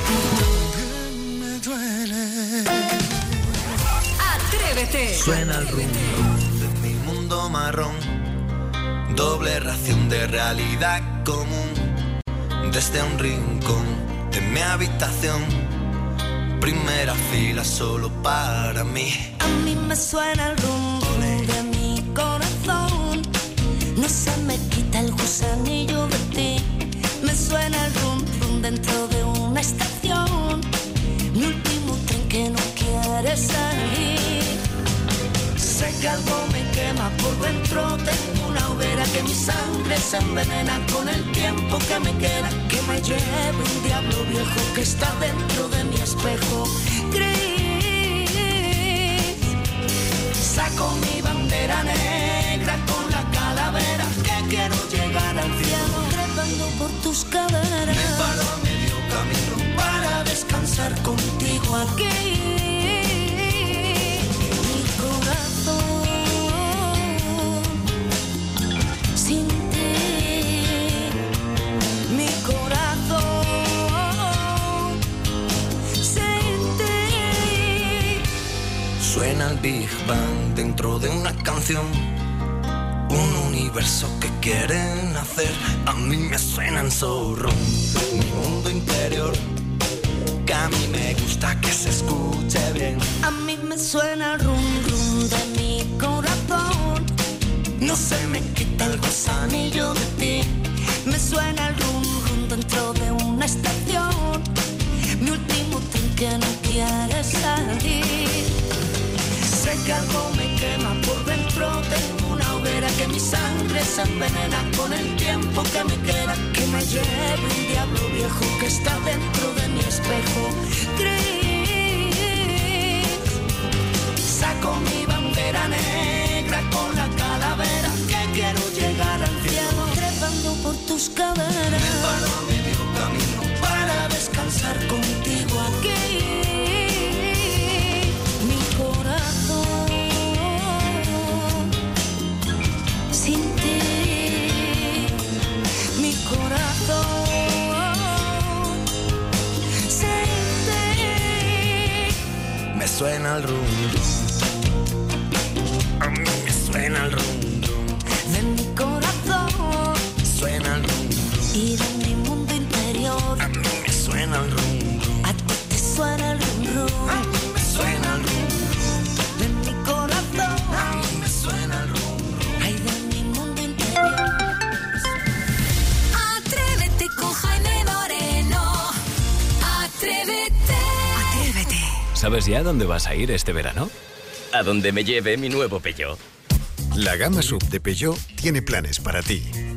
Atrévete. Suena el rum rum de mi mundo marrón. Doble ración de realidad común. Desde un rincón de mi habitación. Primera fila solo para mí. A mí me suena el rum rum de mi corazón. No se me quita el gusanillo de ti. Me suena el rum rum dentro de una estación. Mi último tren que no quiere salir. Sé que algo me quema por dentro. Tengo una hoguera que mi sangre se envenena con el tiempo que me queda. Que me lleve un diablo viejo que está dentro de mi espejo gris. Saco mi bandera negra con la calavera que quiero llegar al cielo. Trepando por tus caderas. Me paro a medio camino para descansar contigo aquí. Sin ti, mi corazón, sin ti. Suena el Big Bang dentro de una canción. Un universo que quieren hacer. A mí me suenan zorro. Mi mundo interior. Que a mí me gusta que se escuche bien. A mí me suena el rum rum de mi corazón. No se me quita el gusanillo de ti. Me suena el rum rum dentro de una estación. Mi último tren que no quiere salir. Sé que algo me quema por dentro. Tengo una hoguera que mi sangre se envenena con el tiempo que me queda. Que me lleve un diablo viejo que está dentro de mi espejo gris. Saco mi bandera negra con la calavera que quiero llegar al cielo. Trepando por tus caderas. Me paro a medio camino para descansar contigo aquí. Mi corazón sin ti. Mi corazón sin ti. Me suena el rum rum. A mí me suena el rum rum. De mi corazón. Suena el rum rum. Y de mi mundo interior. A mí me suena el rum rum. A ti te suena el rum rum. A mí me suena el rum rum. De mi corazón. A mí me suena el rum rum. Ay, de mi mundo interior. Atrévete con Jaime Moreno. Atrévete. Atrévete. ¿Sabes ya dónde vas a ir este verano? A donde me lleve mi nuevo Peugeot. La gama SUV de Peugeot tiene planes para ti,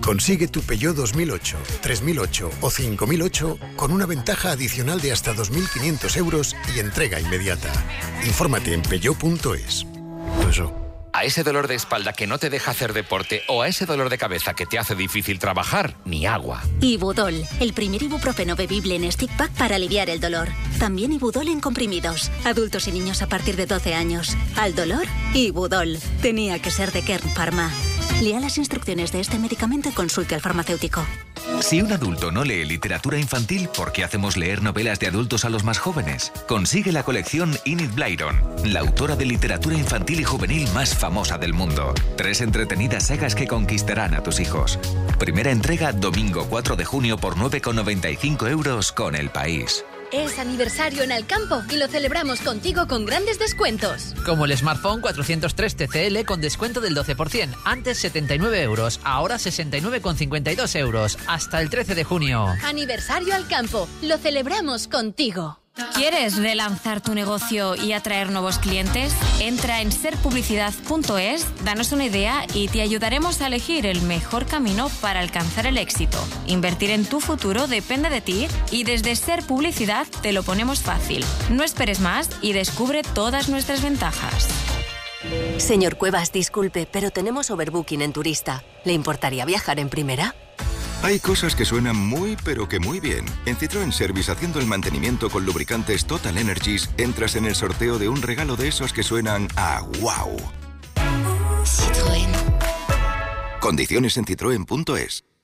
Consigue tu Peugeot 2008, 3008 o 5008 con una ventaja adicional de hasta 2.500 euros y entrega inmediata. Infórmate en peugeot.es. A ese dolor de espalda que no te deja hacer deporte o a ese dolor de cabeza que te hace difícil trabajar, ni agua. Ibudol, el primer ibuprofeno bebible en stick pack para aliviar el dolor. También Ibudol en comprimidos. Adultos y niños a partir de 12 años. Al dolor, Ibudol. Tenía que ser de Kern Pharma. Lea las instrucciones de este medicamento y consulte al farmacéutico. Si un adulto no lee literatura infantil, ¿por qué hacemos leer novelas de adultos a los más jóvenes? Consigue la colección Enid Blyton, la autora de literatura infantil y juvenil más famosa del mundo. 3 entretenidas sagas que conquistarán a tus hijos. Primera entrega domingo 4 de junio por 9,95 euros con El País. Es aniversario en Alcampo y lo celebramos contigo con grandes descuentos. Como el smartphone 403 TCL con descuento del 12%. Antes 79 euros, ahora 69,52 euros. Hasta el 13 de junio. Aniversario Alcampo, lo celebramos contigo. ¿Quieres relanzar tu negocio y atraer nuevos clientes? Entra en serpublicidad.es, danos una idea y te ayudaremos a elegir el mejor camino para alcanzar el éxito. Invertir en tu futuro depende de ti y desde Ser Publicidad te lo ponemos fácil. No esperes más y descubre todas nuestras ventajas. Señor Cuevas, disculpe, pero tenemos overbooking en turista. ¿Le importaría viajar en primera? Hay cosas que suenan muy, pero que muy bien. En Citroën Service, haciendo el mantenimiento con lubricantes Total Energies, entras en el sorteo de un regalo de esos que suenan a wow. Citroën. Condiciones en citroen.es.